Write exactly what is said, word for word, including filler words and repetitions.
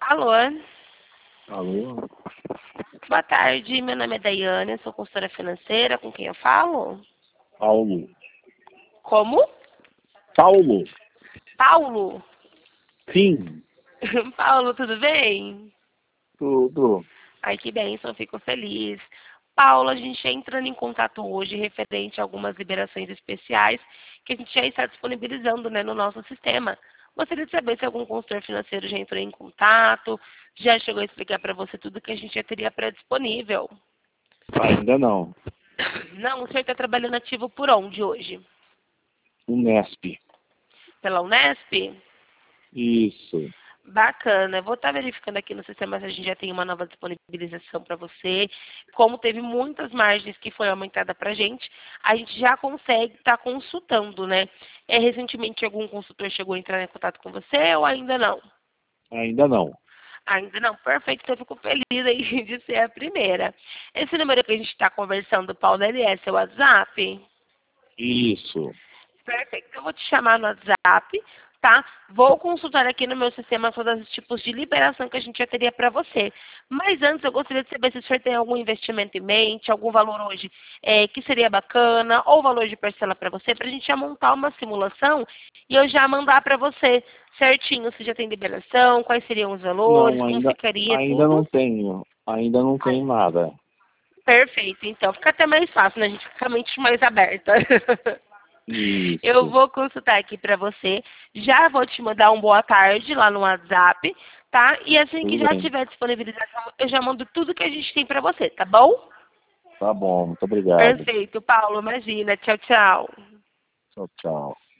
Alô? Alô? Boa tarde, meu nome é Daiane, sou consultora financeira, com quem eu falo? Paulo. Como? Paulo? Paulo? Sim. Paulo, tudo bem? Tudo. Ai, que bênção, fico feliz. Paulo, a gente entrando em contato hoje referente a algumas liberações especiais que a gente já está disponibilizando, né, no nosso sistema. Gostaria de saber se algum consultor financeiro já entrou em contato, já chegou a explicar para você tudo que a gente já teria pré-disponível. Ainda não. Não, o senhor está trabalhando ativo por onde hoje? Unesp. Pela Unesp? Isso. Bacana. Eu vou estar verificando aqui no sistema se a gente já tem uma nova disponibilização para você. Como teve muitas margens que foi aumentada para a gente, a gente já consegue estar consultando, né? É, recentemente algum consultor chegou a entrar em contato com você ou ainda não? Ainda não. Ainda não, perfeito, então eu fico feliz aí de ser a primeira. Esse número que a gente está conversando, Paulo, ele é seu WhatsApp? Isso. Perfeito. Eu vou te chamar no WhatsApp, tá? Vou consultar aqui no meu sistema todos os tipos de liberação que a gente já teria para você. Mas antes, eu gostaria de saber se o senhor tem algum investimento em mente, algum valor hoje é, que seria bacana, ou valor de parcela para você, para a gente já montar uma simulação e eu já mandar para você certinho se já tem liberação, quais seriam os valores, Não, como ainda, ficaria ainda não tudo. tenho. Ainda não Ai, tenho nada. perfeito, então fica até mais fácil, né? A gente fica com a mente mais aberta. Eu Isso. vou consultar aqui para você. Já vou te mandar um boa tarde lá no WhatsApp, tá? E assim que Tudo já bem. tiver disponibilização, eu já mando tudo que a gente tem para você, tá bom? Tá bom. Muito obrigado. Perfeito, Paulo. Imagina. Tchau, tchau. Tchau, tchau.